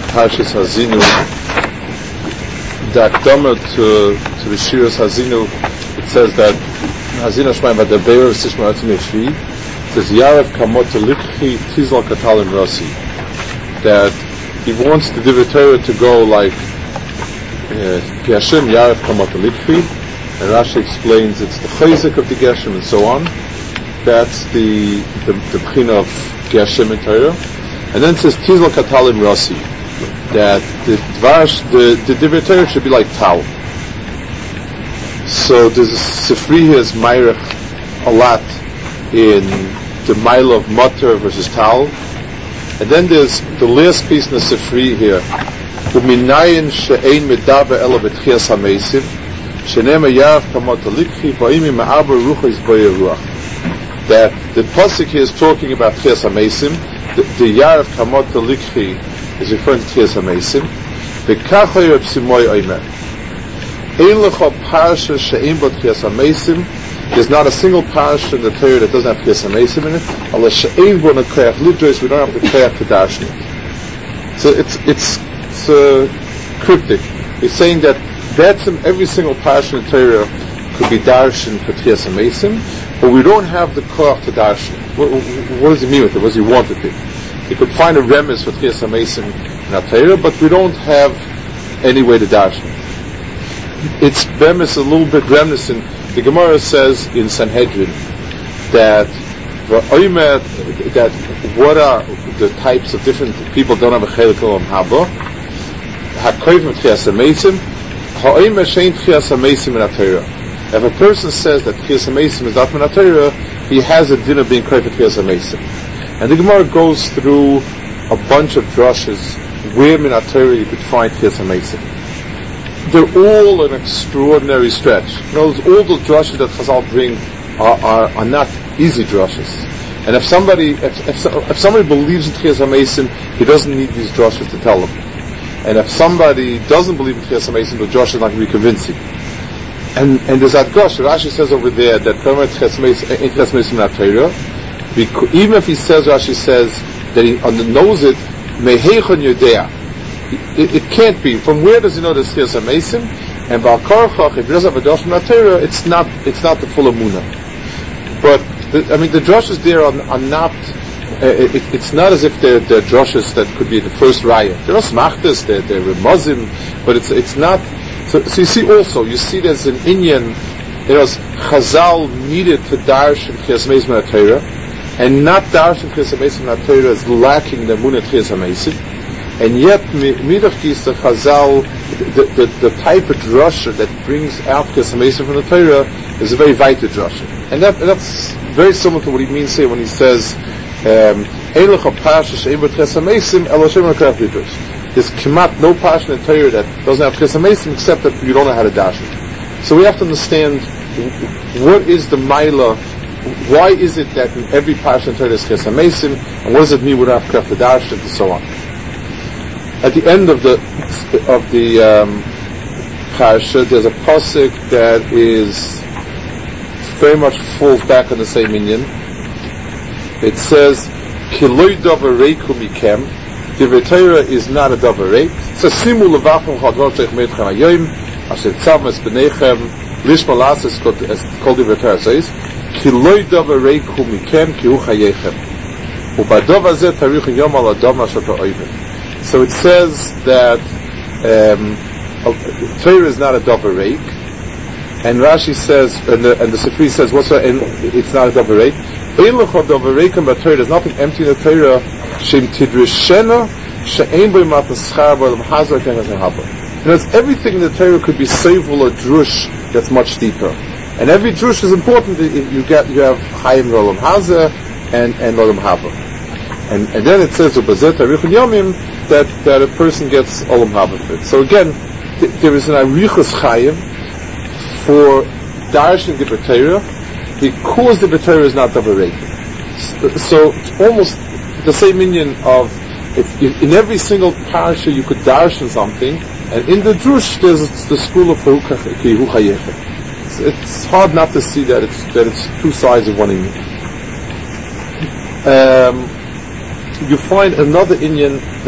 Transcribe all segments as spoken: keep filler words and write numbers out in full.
Parshas Hazinu, the Akdama to, to the Shiras Hazinu, it says that Hazinu Shmai Vadabeir Sishma Atzim Yeshvi, it says Yarav Kamota Likhi Tizal Katalim Rasi, that he wants the Divrei Torah to go like Geshem Yarav Kamota Likhi, and Rashi explains it's the Chayzik of the Geshem and so on. That's the the, the Bechina of Geshem in Torah. And then it says Tizal Katalim Rasi, that the Dvarsh, the, the Divrei Torah should be like Tal. So there's a Sifri here is Mayrech a lot in the Mile of Mutter versus Tal. And then there's the last piece in the Sifri here, Uminayin she'ein medaba ela betchias hamesim, she'nema yarav kamot alikhi, va'imi ma'abar rucha izboye ruach. That the pasuk here is talking about Tchias HaMeisim. The, the Yarav Kamot Alikhi is referring to Tchias HaMeisim. The Kachai Reb Simoy Omer. Ein lecha parsha she'ein bo Tchias HaMeisim. There's not a single parsha in the Torah that doesn't have Tchias HaMeisim in it. Allah she'ein bo nekoyach lidros. We don't have the koyach to darshan it. So it's it's it's uh, cryptic. He's saying that that's in every single parsha in the Torah could be darshan for Tchias HaMeisim. But we don't have the koach to darshan. What, what does he mean with it? What does he want it to? He could find a remes for Tchias HaMeisim in our Torah, but we don't have any way to darshan. It's remes a little bit reminiscent. The Gemara says in Sanhedrin that that what are the types of different people don't have a chelik olam haba? Hakoyim Tchias HaMeisim, ha'omer shein Tchias HaMeisim in our Torah. If a person says that Tchias HaMeisim is not min HaTorah, he has a din of being correct for Tchias HaMeisim. And the Gemara goes through a bunch of drushes where min HaTorah you could find Tchias HaMeisim. They're all an extraordinary stretch. You know, all the drushes that Chazal bring are, are, are not easy drushes. And if somebody if, if, if somebody believes in Tchias HaMeisim, he doesn't need these drushes to tell him. And if somebody doesn't believe in Tchias HaMeisim, the drush is not going to be convincing. And, and there's that Gosh, Rashi says over there that even if he says, Rashi says that he knows it, it, it can't be. From where does he know this Tchias HaMeisim? And Baal Korachach, if he doesn't have a Dosh from Torah, it's not, it's not the full Amunah. But, the, I mean, the drushes there are, are not, uh, it, it's not as if they're, they're drushes that could be the first raya. They're not smachtas, they're, they're Muslim, but it's, it's not. So, so you see also, you see there's an Inyan, it was Chazal needed to darshan Tchias HaMeisim in Torah, and not darshan Tchias HaMeisim in Torah is lacking the Munah Tchias HaMeisim, and yet Midach Kisa Chazal, the, the, the type of drasha that brings out Tchias HaMeisim from the Torah is a very vital drasha, and that, that's very similar to what he means here when he says, Ein lecha parsha she'ein bo Tchias HaMeisim ela she'ein nekoyach lidros. There's kemat no parsha in the Torah that doesn't have Tchias HaMeisim except that you don't know how to dash it. So we have to understand what is the Maila, why is it that in every parsha in the Torah is Tchias HaMeisim, and what does it mean we don't have Koach to dash it, and so on. At the end of the of the um, parsha, there's a pasuk that is very much falls back on the same inyan. It says, Kiloi davar reiku mikem. Divrei Torah is not a davar reik. So simu levachim chadvar teich meitchem hayoim, asher tzav mes b'neichem, lishma lasis kol divrei Torah says, ki loi davar reiku mikem ki hu chayechem. Ubadov hazeh tarichim yom al adam asher ta'oivim. So it says that um, Torah is not a davar reik, and Rashi says, and the, and the Sifri says, what's that? And it's not a davar reik. Ein lecha davar reikim b'Torah. There's nothing empty in the Torah. Shem tidrishena she'ein bo mataschar b'olam hazeh k'hem haba. You know, everything in the Torah could be seivul or drush that's much deeper, and every drush is important. You get you have chayim olam hazeh and and olam haba, and and then it says ubazeh tarichim yomim that that a person gets olam haba for it. So again, th- there is an arichus chayim for darshan divrei Torah because divrei Torah is not davar reik. So it's almost the same inyan of if, if in every single parasha you could darshan something, and in the drush there's the school of Hu Chayechem. It's, it's hard not to see that it's that it's two sides of one inyan. Um, you find another inyan that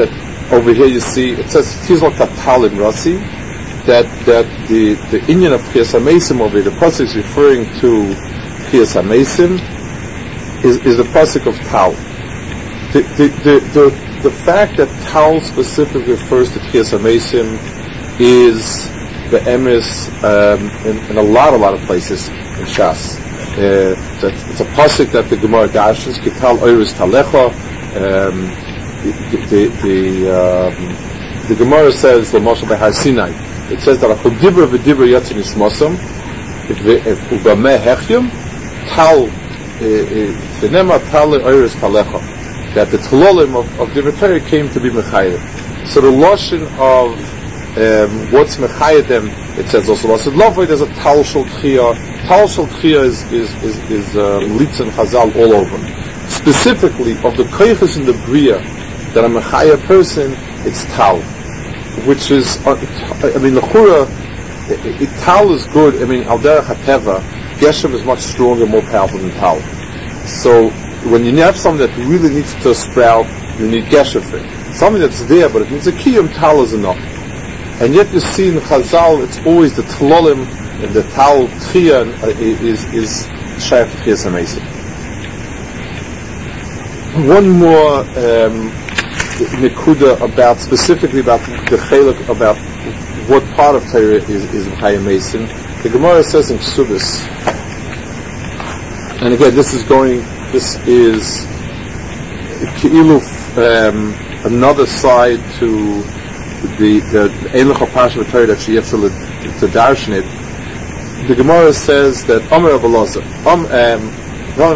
over here you see, it says, Tizol Katalim Rasi, that, that the, the Indian of Chiyas HaMeisim over here, the pasuk is referring to Chiyas HaMeisim, is, is the pasuk of Tal. The, the, the, the, the fact that Tal specifically refers to Chiyas HaMeisim is the emes um, in, in a lot, a lot of places in Shas. Uh, it's a pasuk that the Gemara dashes, Kital Oiris Talecha. Um, the the the, um, the Gemara says, L'moshel Behar Sinai. It says that Achol Dibra v'Dibra Yatzin Ishmosam, if Ubameh Hechyim, Tal V'nema Tal Oiris Talecha. That the Talolim of, of Dibra Torah came to be Mechayim. So the Lashon of um, what's Mechayim them, it says also Lashon Lovoi, there's a Tal Shel Tchiyah. Tal Shel Tchiyah is, is, is, is uh, Litz and Chazal all over. Specifically, of the Koiches in the Bria, that a Mechayim person, it's Tal. Which is, uh, I mean, the Chura, it, it, Tal is good. I mean, Al Derech HaTeva, Geshem is much stronger, more powerful than Tal. So, when you have something that really needs to sprout, you need Geshem for it. Something that's there, but it needs a Kiyum, Tal is enough. And yet you see in Chazal, it's always the Tlolim, and the Tal Tchiyah uh, is, is Shaykh Chiyas HaMeisim. One more, um, Nekuda about, specifically about the Chelek, about what part of Torah is, is Chiyas HaMeisim. The Gemara says in Ksubis, and again, this is going, this is Ki'ilu, um, another side to the the Eiluch Pasha Torah that she has to to darshan it. The Gemara says that Omer Abelazar, um, um,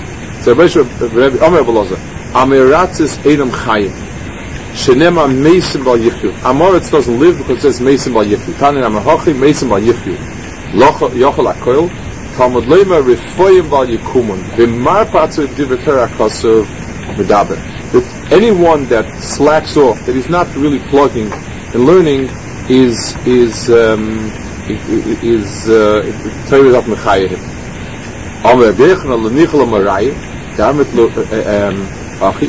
Omer Abelazar, Amiratzis Edom Chayim, Shenema Meisim Bal Yichyu. Amoritz doesn't live because it says Meisim Bal Yichyu. Tanin Amahochi Meisim Bal Yichyu. Yochel Akoil. Talmud Leima Rifoyim Bal Yikumun. V'mar Patzu Divrei Kasuv Medaber. That anyone that slacks off, that is not really plugging and learning, is is um, is Torah is not mechayim. Amar Dechna Lenichel Marai. Damit Achi.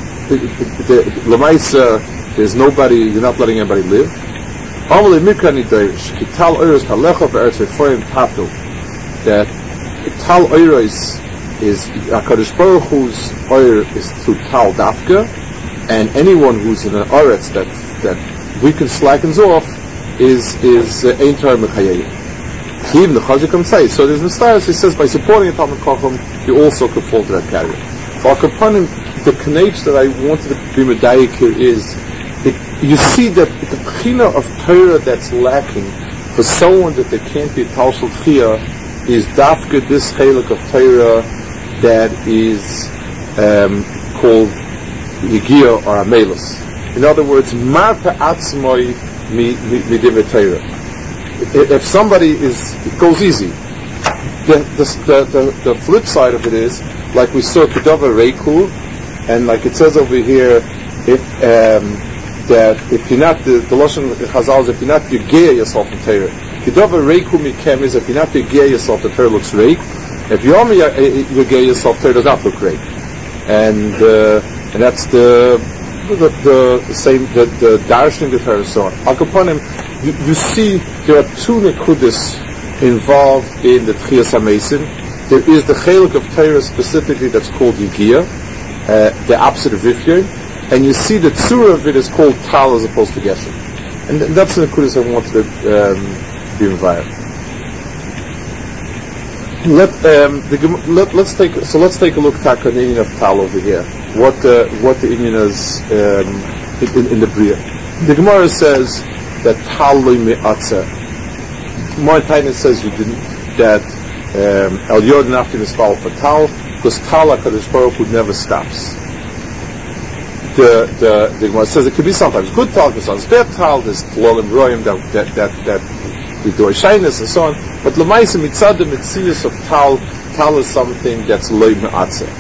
Lemaisa, there's nobody. You're not letting anybody live. Amar Mikra Nidayrish. Kital Oros Talecha VeEretz Rifoyim Tatu. That Tal Oros is HaKadosh Baruch Hu's oir is through Tal Dafka, and anyone who's in an oretz that that weakens, slackens off, is is Ein Torah Mechayim. Even the Chazir can say. So there's Nestaris, he says, by supporting a Talmud Chacham, you also could fall to that category. But upon the Knech that I wanted to be Medayik here is, it, you see that the Pchina of Torah that's lacking, for someone that they can't be Tal Shel Tchiyah, is Dafka, this Chelek of Torah, that is um, called Yigia or Amelus. In other words, Marpa Atzmoi mi Divrei Torah. If somebody is, it goes easy. The, the, the, the flip side of it is, like we saw Kedava Reiku, and like it says over here, if um, that if you're not, the, the Lashon Chazal is, if you're not Yigia yourself in Torah. Kedava Reiku Mikem is, if you're not Yigia yourself, the Torah looks Reik. If you only Yigia yourself, Torah does not look Reik. And uh, and that's the the, the, the same, the, the Darshan the Torah, so on. Al Kaponim, you, you see there are two Nekudis involved in the Tchiyas HaMeisim. There is the Chelek of Torah specifically that's called Yigia, uh, the opposite of Rifyeh, and you see the Tzura of it is called Tal as opposed to Geshem. And th- that's the Nekudis I wanted to um, be involved. Let, um, the, let, let's take, so let's take a look at the Indian of Tal over here. What the, what the Indian is um, in, in the Bria. The Gemara says that Tal lo me'atzeh. More time it says you didn't, that El Yod Nafti Nispal for Tal, because Tal HaKadosh Baruch Hu never stops. The the the Gemara says it could be sometimes good Tal, sometimes bad Tal. There's Tlol and Royim that that that that we do a shyness and so on. But Lamaisa Mitzad the Mitzias of Tal, Tal is something that's lo me'atzeh.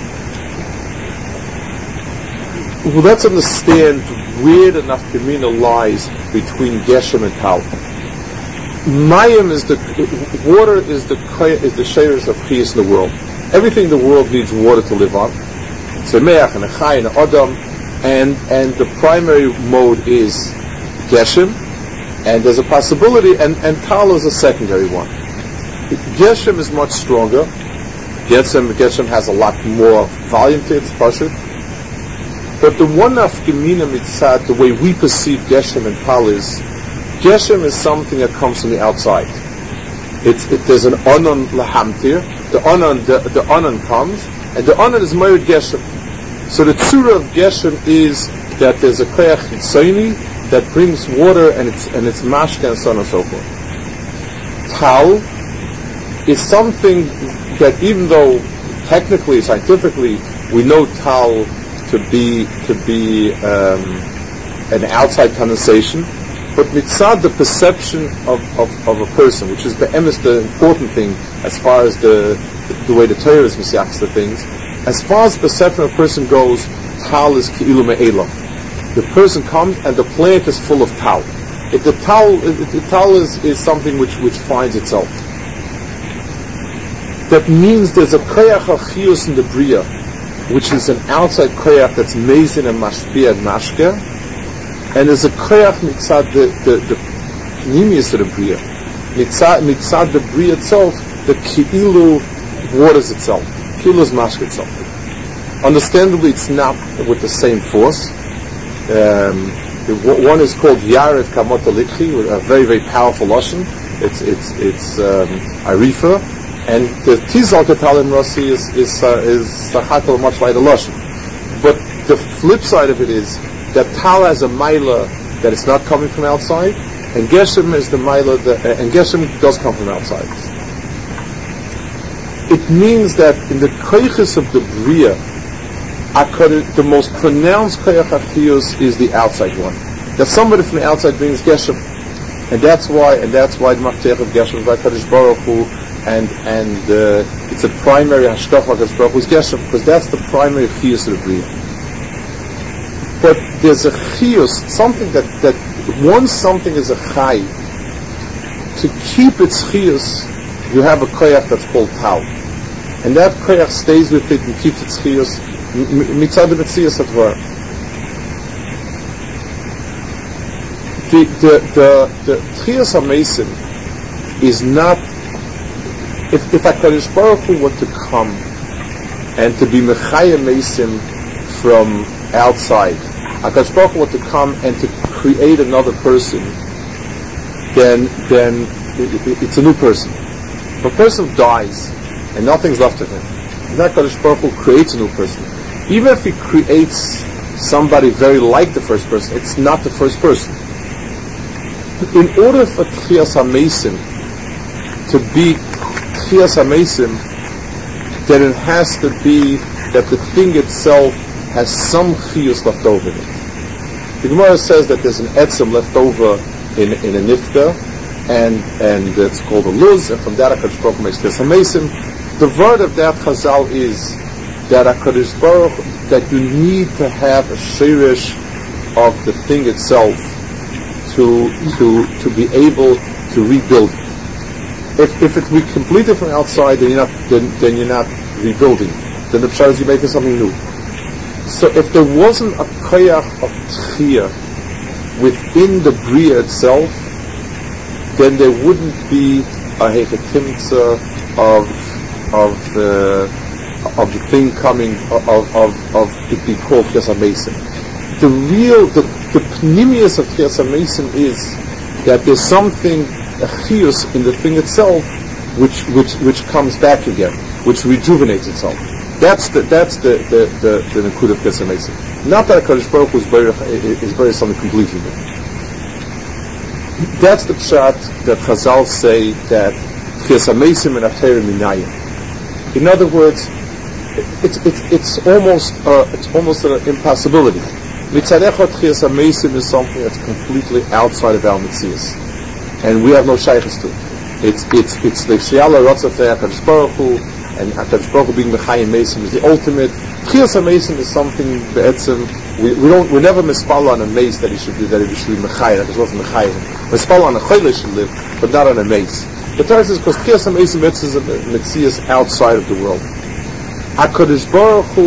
Well, let's understand where the nafkamina lies between Geshem and Tal. Mayim is the water is the is the shayers of chiyus in the world. Everything in the world needs water to live on. So me'ach and a chay and a adam, and and the primary mode is Geshem, and there's a possibility, and, and Tal is a secondary one. Geshem is much stronger. Geshem, Geshem has a lot more volume to its Pashut. But the one nafkamina mitzad, the way we perceive Geshem and Tal is, Geshem is something that comes from the outside. It's, it, there's an onan lahamtir, the onan, the, the onan comes, and the onan is Meir Geshem. So the tzura of Geshem is that there's a koyach hitzoni that brings water and it's and it's mashka and so on and so forth. Tal is something that, even though technically, scientifically, we know Tal to be to be um, an outside condensation, but mitzad, the perception of, of, of a person, which is be'emes the important thing as far as the the way the Torah is misyachs the things, as far as the perception of a person goes, Tal is ki'ilu me'elam. The person comes and the plant is full of Tal. If the Tal, if the Tal is, is something which, which finds itself. That means there's a koyach achiyus in the bria, which is an outside koyach that's mezin and mashpia and mashke, and there's a koyach mitzad the the the pnimius of the bria, mitzad mitzad the bria itself, the ki'ilu waters itself, ki'ilu is mashke itself. Understandably, it's not with the same force. Um, the, one is called Yared Kamot Alikhi, a very very powerful lashon. It's it's it's um, Arifa. And the Tizal Katalim Rossi is is uh, is Sachatel much lighter lashon. But the flip side of it is that Tal has a Maila that is not coming from outside, and Geshem is the Maila that, uh, and Geshem does come from outside. It means that in the koiches of the Bria, the most pronounced koyach achiyus is the outside one. That somebody from the outside brings Geshem, and that's why, and that's why the Maftech of Geshem is by Kadosh Baruch Hu. And and uh, it's a primary hashkach HaKadosh Baruch Hu's Geshem, because that's the primary chiyus of the Bria. But there's a chiyus, something that, that once something is a chai, to keep its chiyus, you have a koyach that's called Tal. And that koyach stays with it and keeps its chiyus, mitzad v'tziyas atvar. The, the, the, the chiyus HaMesim is not. If if HaKadosh Baruch Hu were to come and to be Mechaya Mesim from outside, HaKadosh Baruch Hu were to come and to create another person, then then it, it, it's a new person. If a person dies and nothing's left of him, then HaKadosh Baruch Hu creates a new person. Even if he creates somebody very like the first person, it's not the first person. In order for Tchias HaMesim to be Tchias HaMesim, then it has to be that the thing itself has some chiyus left over in it. The Gemara says that there's an etzem left over in in a nifta, and and it's called a luz, and from that HaKadosh Baruch Hu makes Tchias HaMesim. The word of that Chazal is that HaKadosh Baruch Hu, that you need to have a shirish of the thing itself to to to be able to rebuild it. If if it we completely from outside, then you're not then, then you're not rebuilding. Then the pshar is you're making something new. So if there wasn't a koyach of tchiyah within the bria itself, then there wouldn't be a hechetimtza of of uh, of the thing coming of of of it being called Tchias HaMesim. The real the the pnimius of Tchias HaMesim is that there's something, a chiyus in the thing itself, which which which comes back again, which rejuvenates itself. That's the that's the the the, the Nakud of Tchias HaMesim. Not that HaKadosh Baruch Hu is buried is buried something completely new. That's the pshat that Chazal say that Tchias HaMesim and Atayr Minayim. In other words, it's it's it's almost uh, it's almost an impossibility. Mitzadecha Tchias HaMesim is something that's completely outside of our Metzias, and we have no shaykhs to it. It's it's it's the Shiala Ratzafei HaKadosh Baruch Hu, and HaKadosh Baruch Hu being Mechayim Mesim is the ultimate. Tchias HaMesim is something be'etzim. We we don't we never mispal on a mace that he should be that he should be Mechayim. That is what Mechayim. Mispal on a Choyle should live, but not on a mace. The Torah says because Tchias HaMesim is a Metzias outside of the world. HaKadosh Baruch Hu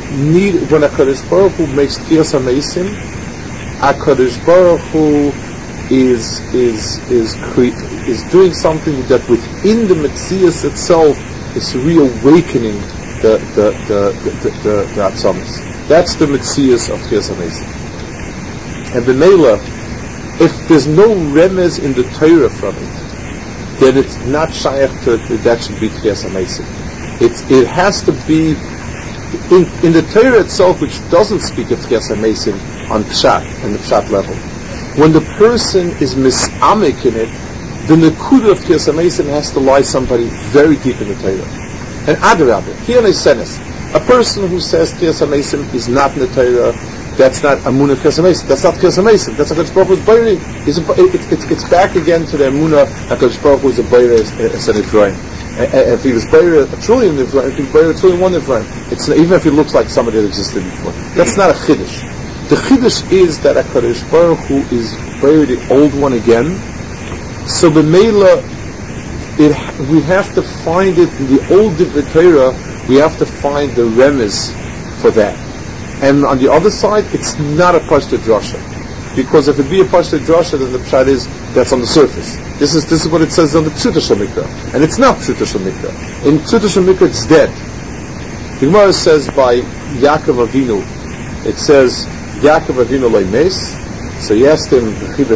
need, when HaKadosh Baruch Hu makes Tchias HaMeisim, HaKadosh Baruch Hu is is is cre- is doing something that within the Metzias itself is reawakening the the the the, the, the Atzamas. That's the Metzias of Tchias HaMeisim. And B'meila, if there's no remez in the Torah from it, then it's not shaykh to that should be Tchias HaMeisim. It's it has to be in, in the Torah itself, which doesn't speak of Tchias HaMeisim on Pshat and the Pshat level. When the person is misamik in it, the nekuda of Tchias HaMeisim has to lie somebody very deep in the Torah. And adarabah, here in a sentence, a person who says Tchias HaMeisim is not in the Torah, that's not Amunah Tchias HaMeisim. That's not Tchias HaMeisim. That's HaKadosh Baruch Hu's Bayri. It's, it, it, it's back again to the Amunah HaKadosh Baruch Hu is a Bayri as an Ephraim. If he was Bayri a trillion Ephraim, if he was Bayri a trillion one Ephraim, it's even if he looks like somebody that existed before. That's not a Chiddush. The Chiddush is that HaKadosh Baruch Hu is Bayri the old one again. So the Mela, it, we have to find it in the old Divrei Torah. We have to find the remez for that. And on the other side, it's not a Pashta Drasha. Because if it be a Pashta Drasha, then the Pshat is, that's on the surface. This is this is what it says on the Pshuta Shel Mikra. And it's not Pshuta Shel Mikra. In Pshuta Shel Mikra, it's dead. The Gemara says by Yaakov Avinu, it says, Yaakov Avinu loy meis. So he asked him,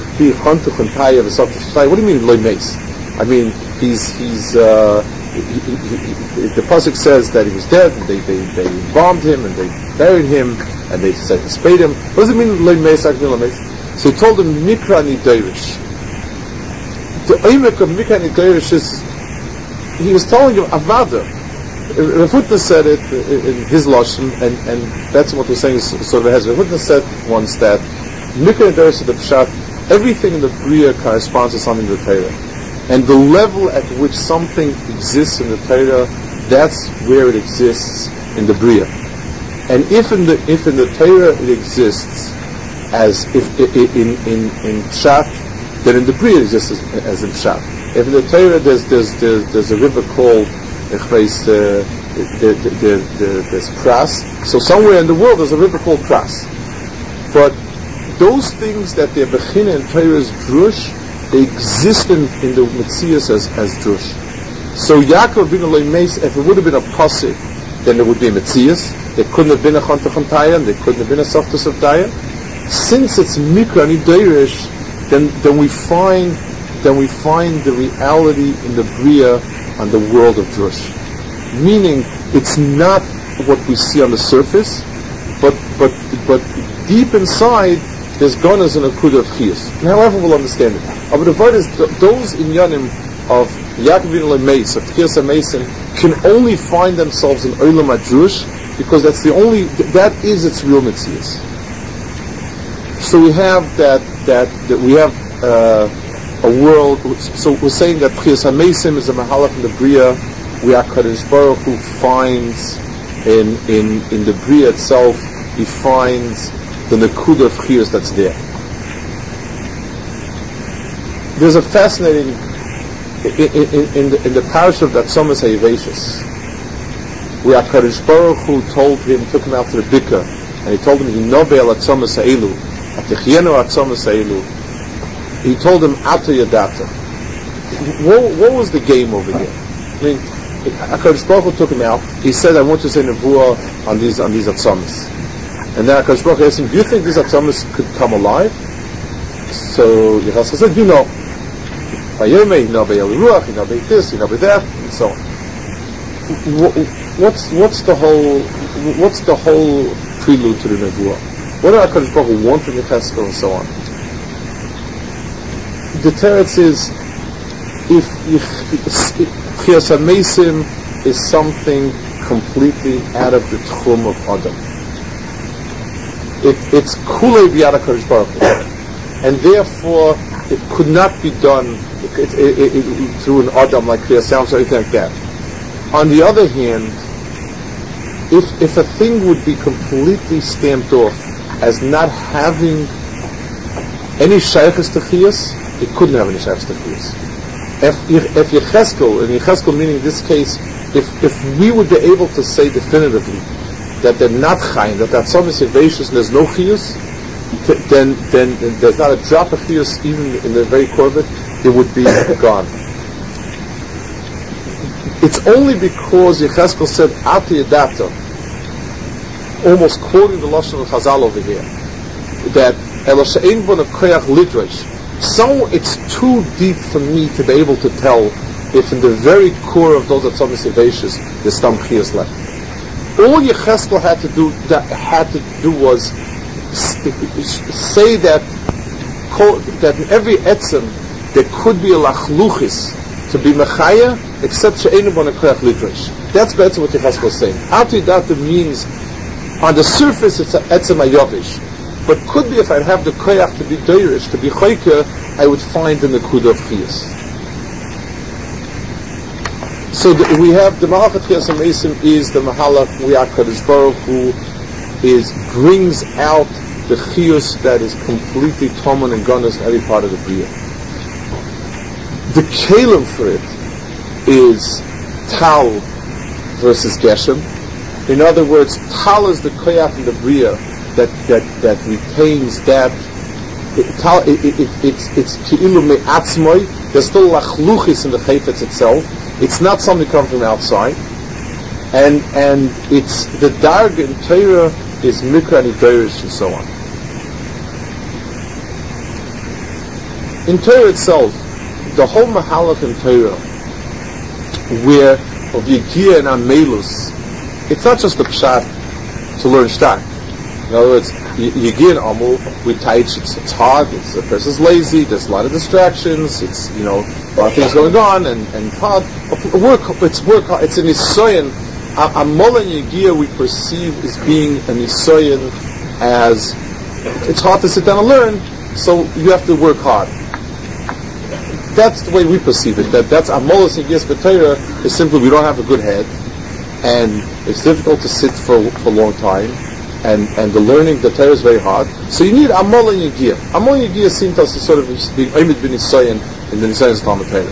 what do you mean loy meis? I mean, he's, he's, uh, he, he, he, the pasuk says that he was dead, and they, they, they embalmed him, and they buried him, and they said to spade him. What does it mean, loy meis, loy meis? So he told him, Mikra Nidairish. The oimek of Mikra Nidairish is, he was telling him, Avada. Rav Hutner said it in his lashon, and, and that's what we're saying. Sort of has Rav Hutner said once that Mikra Nidairish is the pshat. Everything in the Bria corresponds to something in the Torah. And the level at which something exists in the Torah, that's where it exists in the Bria. And if in the if in the Torah it exists as if in in in Pshat, then in the Bria it exists as, as in Pshat. If in the Torah there's there's there's, there's a river called Echreis, uh, there, there, there, there's Pras. So somewhere in the world there's a river called Pras. But those things that they're Bechina in Torah's Drush, they exist in, in the Metzias as, as Drush. So Yaakov bin Eloi Meis, if it would have been a pasuk, then there would be a Metzias. There couldn't have been a Chantach Chantayim, there couldn't have been a Softus of Dayim. Since it's Mikra Nidairish, then then we find then we find the reality in the Bria and the world of Drush. Meaning it's not what we see on the surface, but but but deep inside there's gonas and a kud of chiyas. However we'll understand it. But the word is th- those inyanim of Yaakov bin Eloi Meis, of Tchias HaMeisim, can only find themselves in Olam HaDrush, because that's the only, th- that is its real Metzias. So we have that, that, that we have uh, a world, so we're saying that Tchias HaMeisim is a mahalach in the Bria, where HaKadosh Baruch Hu finds in, in, in the Bria itself, he finds the nekuda of chiyus that's there. There's a fascinating in, in, in the, in the parish of Atzomas HaYeveshis, where HaKadosh Baruch Hu told him, took him out to the Bika, and he told him, Hinobel Atzomas Ha'elu, Atichienu Atzomas Ha'elu. He told him, Ata Yadata. What, what was the game over here? I mean, HaKadosh Baruch Hu took him out. He said, I want to say Nevuah on these on these Atzomas. And then HaKadosh Baruch Hu asked him, do you think these Atzomas could come alive? So Yechazkel said, you know, Vayomei, you know, B'Yel Ruach, you know, B'Yel this, you know, B'Yel that, and so on. What's what's the whole what's the whole prelude to the Nevuah? What did HaKadosh Baruch Hu want from Yechazkel and so on? The teretz is, if Tchias HaMeisim is something completely out of the tchum of Adam. It, it's kulei b'yad HaKadosh Baruch Hu, and therefore it could not be done it, it, it, it, through an Adam like Kriyas Yam or anything like that. On the other hand, if if a thing would be completely stamped off as not having any shaykhs to Chiyas, it couldn't have any shaykhs to Chiyas. If if Yechezkel, and Yechezkel meaning in this case, if if we would be able to say definitively that they're not chayin, that that's some sevacious and there's no chiyus, then, then then there's not a drop of chiyus even in the very core of it, it would be gone. It's only because Yecheskel said Ati Yadata, almost quoting the Lashon of Chazal over here, that Elo she'ein bo nekoyach lidrosh. So it's too deep for me to be able to tell if in the very core of those Atzomis Sevacious there's some chiyus left. All Yecheskel had to do that had to do was say that that in every etzem there could be a lachluchis to be mechaya, except she'einu bo nekoyach lidrosh. That's better what Yecheskel is saying. Ati Data means on the surface it's an etzem ayovish. But could be if I'd have the koyach to be doirish, to be choyke, I would find the nekuda of chiyas. So the, we have the Mahalach Chiyas HaMeisim is the Mahalach Kadosh Baruch Hu is brings out the chiyus that is completely tomon and gonas in every part of the bria. The kelim for it is tal versus geshem. In other words, tal is the koyach in the bria that that that retains that it, it, it, it, it's it's ki'ilu me'atzmoi. There's still lachluchis in the chayfetz itself. It's not something coming from outside, and and it's the darg in Torah is mikra and idorish and so on. In Torah itself, the whole mahalach in Torah, where of Yegiya and Amelus, it's not just a pshat to learn shtar. In other words, Yegiya and Amul with Taich, it's, it's hard, it's, the person's lazy, there's a lot of distractions, it's, you know, a lot of things going on, and, and hard. Work, it's work, it's an Nisoyan. Amul and Yegiya we perceive as being an Nisoyan as, it's hard to sit down and learn, so you have to work hard. That's the way we perceive it, that that's Amul and Yegiya B'Torah is simply we don't have a good head, and it's difficult to sit for, for a long time. And, and the learning, the Torah is very hard. So you need Amol and Yegiya. Amol and Yegiya seem to us to sort of being Oimid bin Nisayan in the Nisayan's Talmud Torah.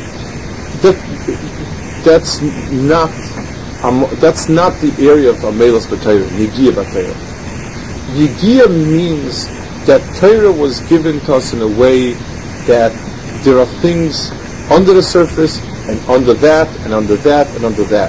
That, that's not um, that's not the area of Amelos B'Torah, Yegiya B'Torah. Yegiya means that Torah was given to us in a way that there are things under the surface, and under that, and under that, and under that.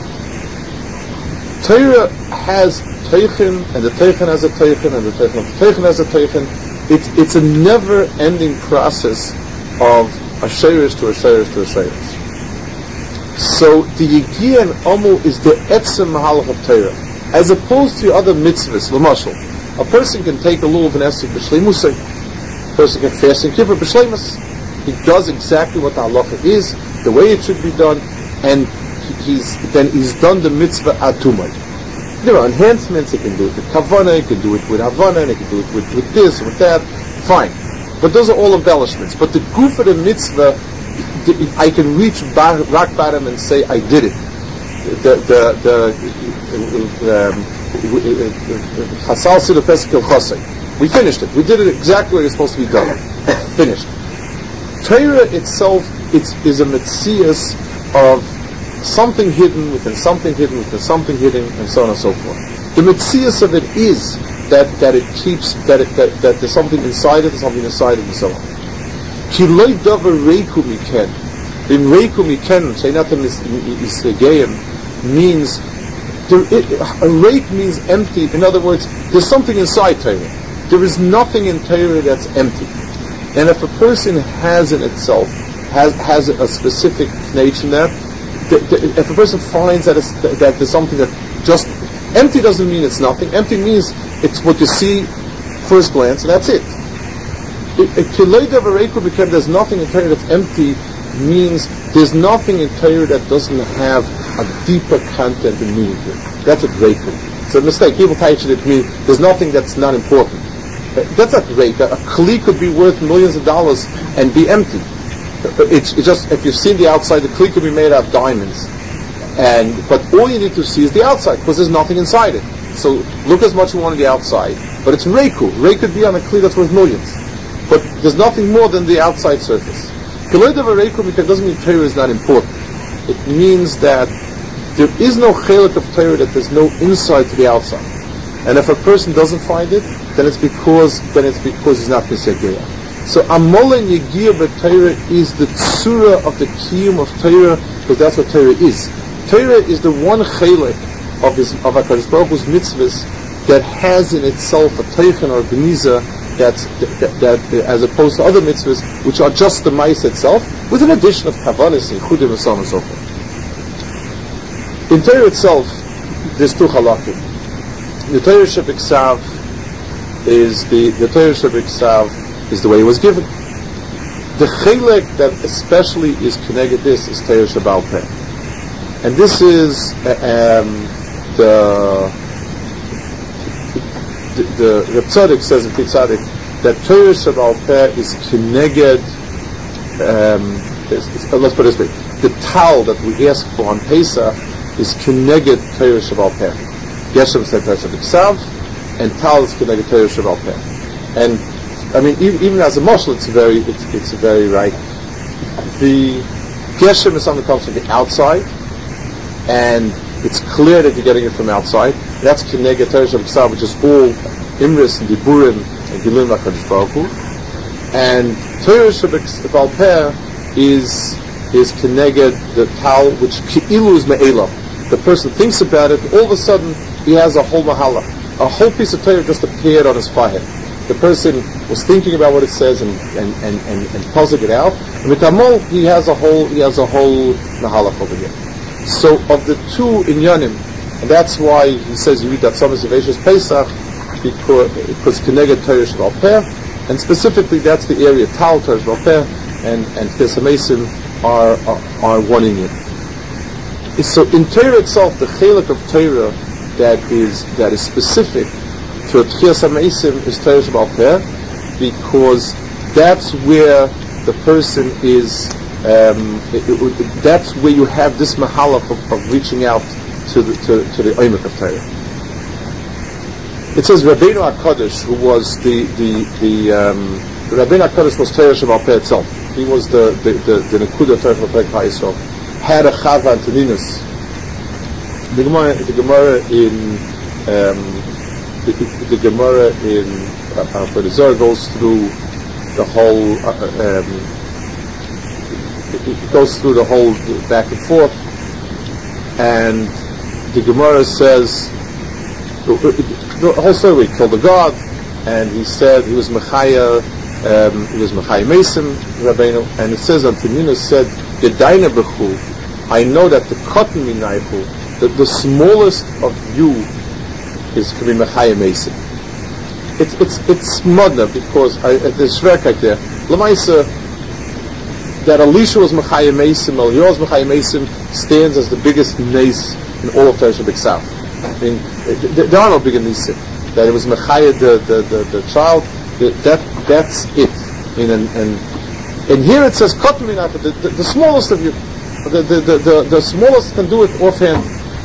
Torah has Teichen, and the Teichen has a Teichen, and the Teichen of the Teichen has a Teichen. It's, it's a never-ending process of a Sherish to a Sherish to a Sherish. So the Yegiya and Amul is the Etzem Mahalach of Torah, as opposed to other mitzvahs. L'mashal, a person can take a lulav and esek b'shleimusay. A person can fast and kippur b'shleimus. He does exactly what the halacha is, the way it should be done, and he's then he's done the mitzvah atumay. There are enhancements. He can do it with kavana, he can do it with havana, and he can do it with, with this, with that. Fine. But those are all embellishments. But the goof of the mitzvah, the, I can reach bar, rock bottom and say, I did it. The, the, the, um, Chasal Siddur Pesach El Chosei. We finished it. We did it exactly where it's supposed to be done. Finished. Torah itself it's, is a metzias of something hidden within something hidden within something hidden, and so on and so forth. The metzias of it is that, that it keeps, that, it, that that there's something inside it, there's something inside it, and so on. Ki loy davar reiku miken. In reiku miken, sheinatem isregeyim, means, there, it, a reik means empty. In other words, there's something inside Torah. There is nothing in Torah that's empty. And if a person has in itself, has has a specific nature in that, The, the, if a person finds that, that there's something that just empty doesn't mean it's nothing. Empty means it's what you see first glance, and that's it. Because there's nothing in Torah that's empty means there's nothing in Torah that doesn't have a deeper content and meaning to it. That's a great thing. It's a mistake. People teach it to mean there's nothing that's not important. That's not great. A kli could be worth millions of dollars and be empty. It's, it's just, if you've seen the outside, the kli could be made out of diamonds. And, but all you need to see is the outside, because there's nothing inside it. So, look as much you want on the outside, but it's reiku. Reik could be on a kli that's worth millions. But there's nothing more than the outside surface. Kiloi davar reiku, because it doesn't mean Torah is not important. It means that there is no chelik of Torah that there's no inside to the outside. And if a person doesn't find it, then it's because then it's because he's not Misegeya. So Amola and Yegiya b'Torah is the tzura of the kiyum of Torah, because that's what Torah is. Torah is the one chelik of his of HaKadosh Baruch Hu's mitzvahs that has in itself a teichen or a geniza that's that, that, that as opposed to other mitzvahs which are just the ma'is itself, with an addition of kavanis and chudim and so on and so forth. In Torah itself, there's two halakim. The Torah Shebiksav is the the Torah Shebiksav is the way it was given. The chilek that especially is connected this is Torah Shebal Peh, and this is uh, um, the the, the Reb Tzadok says in Pi Tzadik that Torah Shebal Peh is connected. Um, it's, it's, uh, let's put it this way: the tal that we ask for on Pesach is connected Torah Shebal Peh. Geshem said Torah Shebiksav, and tal is connected Torah Shebal Peh. And I mean, even, even as a mashal, it's very, it's, it's very right. The Geshem is something that comes from the outside, and it's clear that you're getting it from outside. That's Keneged Torah Shebiksav, which is all Imris and Diburim and Gilim HaKadosh Baruch Hu. And Torah Shebal Peh is is Keneged the Tal, which Ki'ilu is Me'ela. The person thinks about it, all of a sudden he has a whole mahala. A whole piece of Torah just appeared on his forehead. The person was thinking about what it says and and, and, and, and puzzling it out. And with Amol, he has a whole he has a whole mahalach over here. So of the two inyanim, and that's why he says you read that Samas Yeveshes Pesach because because Keneged Torah Shebal Peh, and specifically that's the area Tal Torah Shebal Peh and and Tchias HaMeisim are, are are one inyan. So in Torah itself, the chelik of Torah that is that is specific to Tchias HaMeisim is Torah Shebal Peh, because that's where the person is. Um, it, it, it, that's where you have this mahalach of, of reaching out to the to, to the oimek of Torah. It says Rabbeinu HaKadosh, who was the the the um, Rabbeinu HaKadosh was Torah Shebal Peh itself. He was the the the, the Nekuda Torah Shebal Peh Yisrael. Had a Chava and Taninus. The Gemara, the Gemara in um, the, the Gemara in uh, the Zohar goes through the whole. Uh, um, it, it goes through the whole back and forth, and the Gemara says the, the whole story. He killed a god, and he said he was Mechaya. Um, he was Mechaya Meisim Rabbeinu, and it says Antoninus said Yedaina B'chu. I know that the cotton minaychu, that the smallest of you is can be Mechaya Meisim. It's it's it's modna because I, there's shverkite there. Lamaisa that Elisha was Mechaya Meisim, Eliyahu was Mechaya Meisim stands as the biggest nace in all of Torah Shebiksav. I mean, there are no bigger nisim. That it was Mechaya the the, the, the child. That that's it. In and and and here it says cotton minaychu, the, the, the smallest of you. The, the, the, the, the smallest can do it offhand.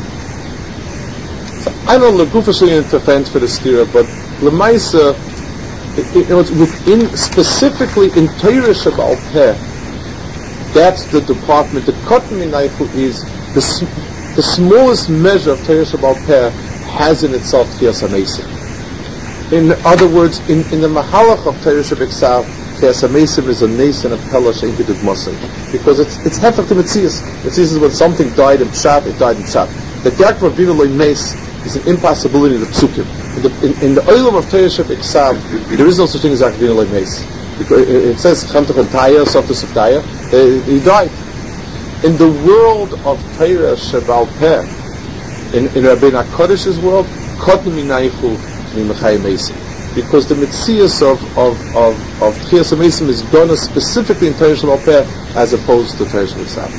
So I don't know Legufashly interference for the stira, but Lemaisa, it, it, it was within specifically in Torah Shebal Peh. That's the department. The cotton minaychu is the the smallest measure of Torah Shebal Peh has in itself Tchias HaMeisim. In other words, in, in the mahalach of Torah Shebiksav, Tchias HaMeisim is a nes and a pella she'en kedug masay, because it's it's hefach to Metzias. Metzias is when something died in Pshat, it died in Pshat. The Yaakov Avinu loy nes is an impossibility of the psukim. In the in, in the olam of Torah Shebiksav, there is no such thing as Yaakov Avinu loy nes. Because it, it says Chamtach and Taya, Softus of Taya, he died. In the world of Torah Shebal Peh, in in Rabbeinu HaKodesh's world, Kotnu Minaychu Mechaya Meisim. Because the Metzias of of of of Tchias HaMeisim is done specifically in Torah Shebal Peh as opposed to Torah Shebiksav.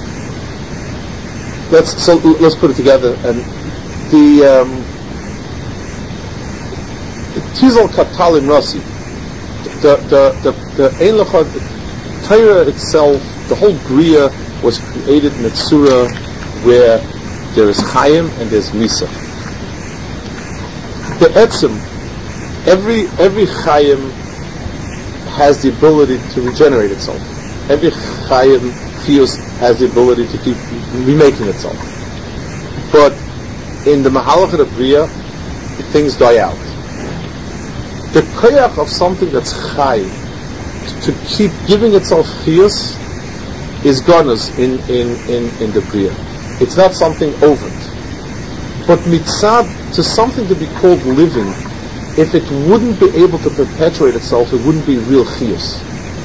Let's so let's put it together. And the um, Tizal Katalim Rasi, the the the the Ein Lechad Torah itself, the whole Bria was created in a tzura where there is Chaim and there's Misa. The Etzim, every every Chaim has the ability to regenerate itself. Every Chaim Chiyus has the ability to keep remaking itself. But in the Mahalach of the Bria, things die out. The koyach of something that's chai, to keep giving itself chiyus, is ganas in, in, in, in the bria. It's not something overt. But mitzad, to something to be called living, if it wouldn't be able to perpetuate itself, it wouldn't be real chiyus.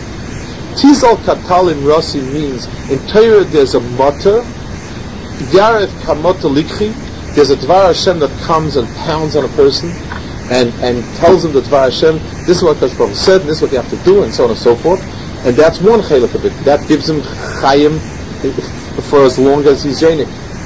Tizal katal in Rasi means, in Torah there's a motto, Yarev kamota likhi, there's a Dvar Hashem that comes and pounds on a person, and, and tells him the Dvar Hashem, this is what Kadosh Baruch Hu said, and this is what you have to do, and so on and so forth. And that's one chelik of it. That gives him chayim for as long as he's yenik.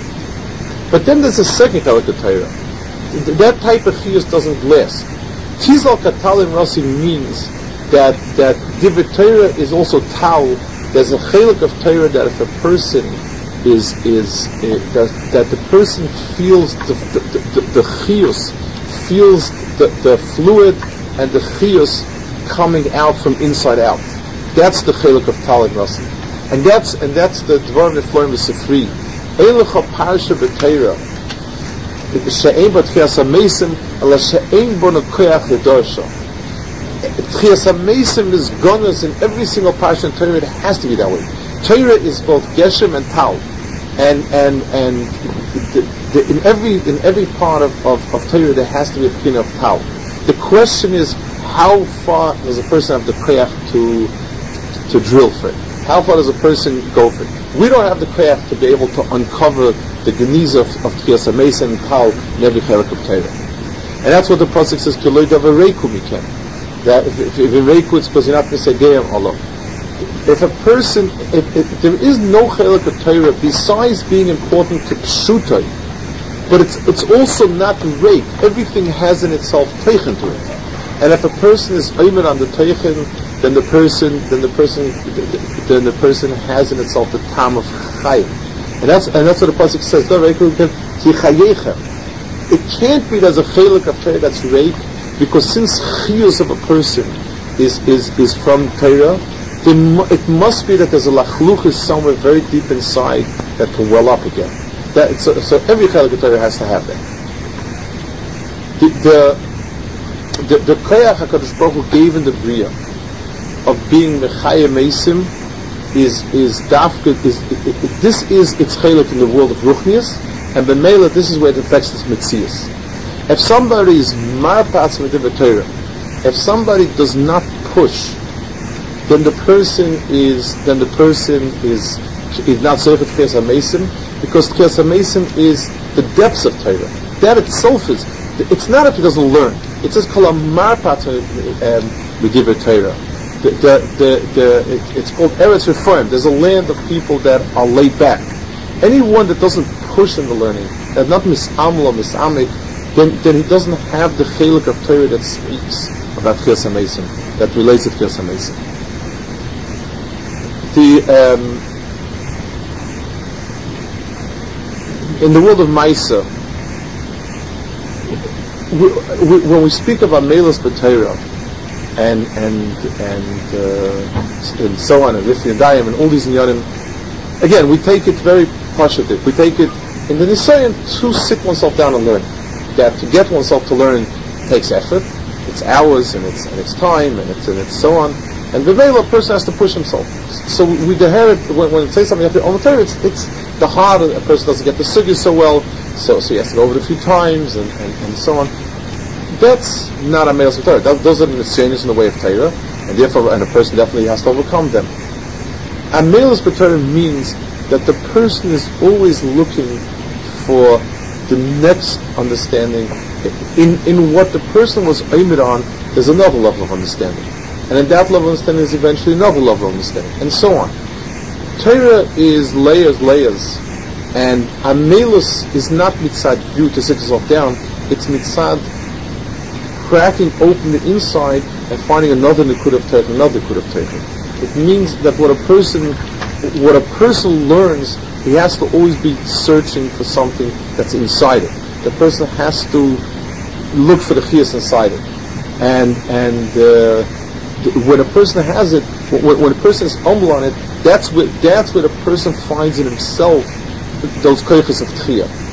But then there's a second chelik of Torah. That type of chiyus doesn't last. Tizal katal in Rasi means that that Divrei Torah is also tal. There's a chelik of Torah that if a person is is uh, that, that the person feels the the, the, the chiyus, feels the, the fluid and the chiyus coming out from inside out. That's the chelik of tal in Rasi, and that's and that's the dvar nefloim v'sifri. Eilecha parsha b'Torah. She'ein b'tchias hamesim, ala she'ein bo nekoyach ledorsha. Tchias hamesim is gonas in every single parsha in Torah. It has to be that way. Torah is both geshem and tal, and and and the, the, in every in every part of, of, of Torah there has to be a pin of tal. The question is, how far does a person have the koyach to to drill for it? How far does a person go for it? We don't have the koyach to be able to uncover the geniza of, of Tchias HaMesim and tal in every chelik of Torah. And that's what the pasuk says, Kiloi davar reiku mikem. That if, if, if in reiku it's because you're not going to say Geyam Allah. If a person, if, if there is no chelik of Torah besides being important to pshutai, but it's it's also not reik. Everything has in itself teichen to it. And if a person is oimer on the teichen, then the person, then the person, then the person has in itself the tam of chayim, and that's and that's what the pasuk says. It can't be there's a chelik of Torah that's reik, because since chiyus of a person is is is from Torah, then it must be that there's a lachluchis somewhere very deep inside that can well up again. That so, so every chelik of Torah has to have that. The the the koyach HaKadosh Baruch Hu gave in the bria of being mechaya meisim is is dafka is it, it, it, this is its chelik in the world of ruchnius, and b'meila this is where it affects this mitzias. If somebody is marpatz with the Torah, if somebody does not push, then the person is then the person is is not zeichet Tchias HaMesim, because Tchias HaMesim is the depths of Torah. That itself is. It's not if he doesn't learn. It says kol marpatz with the Torah. The, the, the, the, it, it's called Eretz Reform. There's a land of people that are laid back. Anyone that doesn't push in the learning, that not misamel or misamik, then, then he doesn't have the chelik of Torah that speaks about Tchias HaMesim, that relates to Tchias HaMesim. The um, in the world of Maisa, we, we, when we speak of Amelas B'Torah, and and and uh, and so on, and Rifti and Dayim, and all these inyanim. Again, we take it very positive. We take it in the Nisayan to sit oneself down and learn. That to get oneself to learn takes effort. It's hours and it's and it's time and it's and it's so on. And the a person has to push himself. So we inherit when, when it says something after on the Torah, it's it's the hard. A person doesn't get the sugya so well, so so he has to go over it a few times and, and, and so on. That's not a male Torah. Those are the nisyanis in the way of Torah, and therefore, and a person definitely has to overcome them. A male Torah means that the person is always looking for the next understanding. In in what the person was aimed on, there's another level of understanding, and in that level of understanding is eventually another level of understanding, and so on. Torah is layers, layers, and Amelus is not mitzad you to sit yourself down. It's mitzad cracking open the inside and finding another nikud of Torah, another nikud of Torah. It means that what a person, what a person learns, he has to always be searching for something that's inside it. The person has to look for the chiyas inside it, and and uh, when a person has it, when, when a person is humble on it, that's where that's where the person finds in himself those koyches of tchiyah.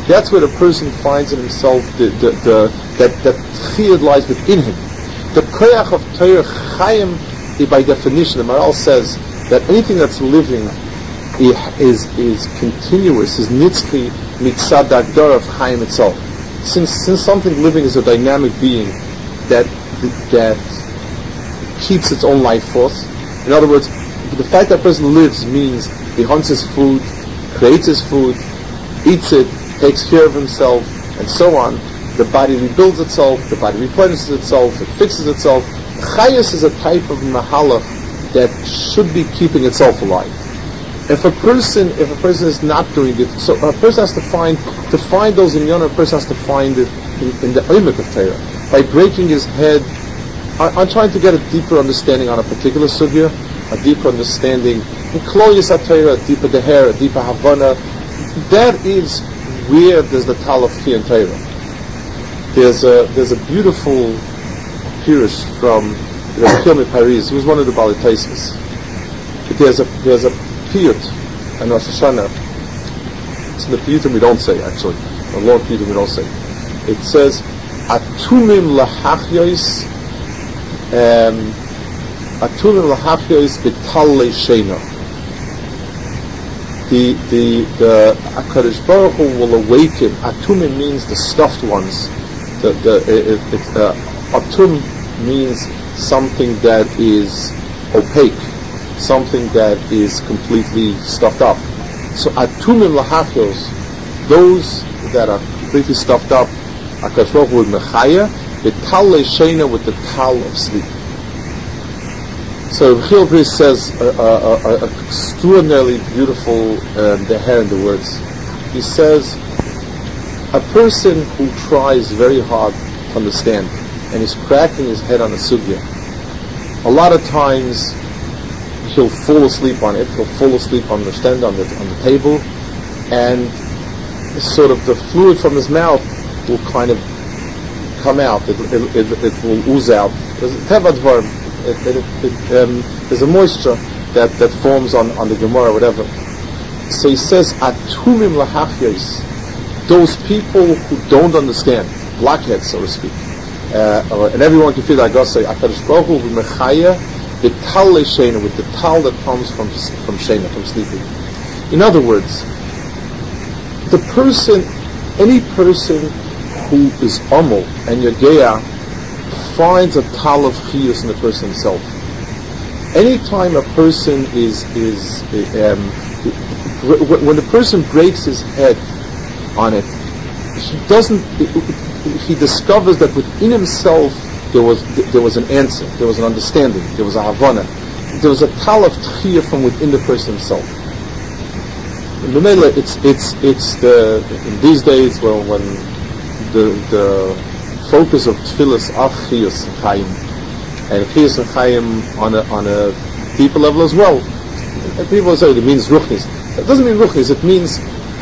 That's where the person finds in himself the, the, the, that that chiyud lies within him. The koyach of Torah chayim, by definition, the Maral says that anything that's living is is continuous, is nitzchi mitzad dagdar of chayim itself. Since since something living is a dynamic being that that keeps its own life force. In other words, the fact that a person lives means he hunts his food, creates his food, eats it, takes care of himself, and so on. The body rebuilds itself, the body replenishes itself, it fixes itself. Chayus is a type of mahalach that should be keeping itself alive. If a person, if a person is not doing it, so a person has to find, to find those in Yonah, a person has to find it in, in the oimek of Torah. By breaking his head, I, I'm trying to get a deeper understanding on a particular sugya, a deeper understanding in Kloyis HaTorah, a deeper deher, a deeper havana. That is where there's the tal of Chi and Torah. There's a there's a beautiful pirush from Rabbi Kilmi Paris, who was one of the Bali Taismas. There's a there's a piyut and Rosh Hashanah. It's in the piyutim we don't say actually. The long piyutim we don't say. It says Atumim lahachyois um, Atumim lahachyois b'talei sheina. The the the HaKadosh Baruch Hu will awaken. Atumim means the stuffed ones. The the it, it, uh, Atum means something that is opaque, something that is completely stuffed up. So Atumim lahachos, those that are completely stuffed up, HaKadosh Baruch Hu with mechaya, the tal leishena with the tal of sleep. So Chil Bris says an extraordinarily beautiful um, the hair in the words. He says, a person who tries very hard to understand and is cracking his head on a sugya, a lot of times he'll fall asleep on it, he'll fall asleep on the stand, on the, on the table, and sort of the fluid from his mouth will kind of come out, it, it, it, it will ooze out. There's a tevad dvarim. It, it, it, um, there's a moisture that, that forms on, on the Gemara, whatever. So he says, Atumim lahachyos, those people who don't understand, blackheads, so to speak, uh, or, and everyone can feel like God say, HaKadosh Baruch Hu v'mechaya b'tal le'shena, with the tal that comes from from shena, from sleeping. In other words, the person, any person who is amol and yagea, finds a tal of chiyus in the person himself. Anytime a person is is um, when the person breaks his head on it, he doesn't. He discovers that within himself there was there was an answer, there was an understanding, there was a havana, there was a tal of chiyah from within the person himself. In the Mela, it's it's it's the in these days when when the the focus of tefillas are chiyus and chayim, and chiyus and chayim on a on a deeper level as well. And people say it means ruchnis. It doesn't mean ruchnis. It means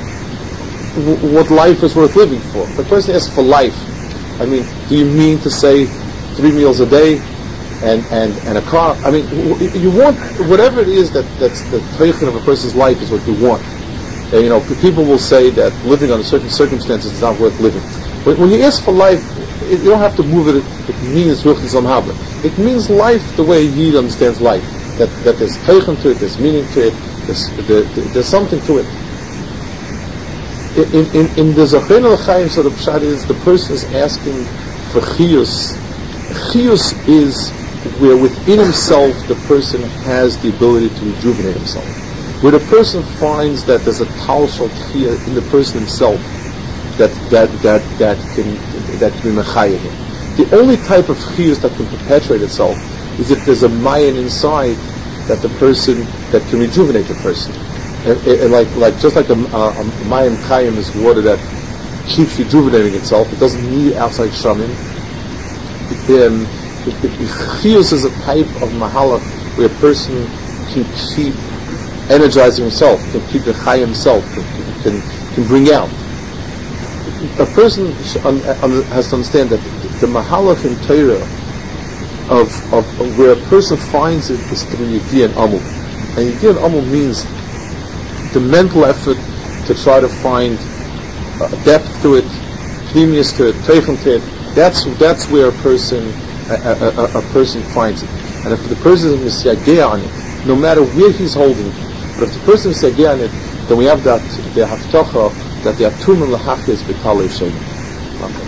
w- what life is worth living for. The person asks for life. I mean, do you mean to say three meals a day and and, and a car? I mean, w- you want whatever it is that that's the teichen of a person's life is what you want. And, you know, people will say that living under certain circumstances is not worth living. But when you ask for life, it, you don't have to move it. It means ruchnis amhabla. It means life the way Yid understands life. That that there's teichen to it, there's meaning to it, there's, there, there's something to it. In in in the Zochein al-Chaim, so the pshat is the person is asking for chiyus. Chiyus is where within himself the person has the ability to rejuvenate himself. Where the person finds that there's a tal shel chiyah in the person himself that that that that can that can be mechayah him. The only type of chiyus that can perpetuate itself is if there's a mayan inside that the person that can rejuvenate the person. And, and like like just like a, a, a mayan chayim is water that keeps rejuvenating itself. It doesn't need outside shamim. Um, chiyus is a type of mahalach where a person can keep energizing himself, can keep the chayim himself, can, can can bring out. A person has to understand that the mahalach in Torah of, of, of where a person finds it is through Yediyah and Amul. And Yediyah and Amul means the mental effort to try to find uh, depth to it, pneumius to it, teichel to it. That's that's where a person a, a, a, a person finds it. And if the person is misyageh on it, no matter where he's holding it, but if the person is misyageh on it, then we have that the haftocha that the atum and lahach is b'talei sheni.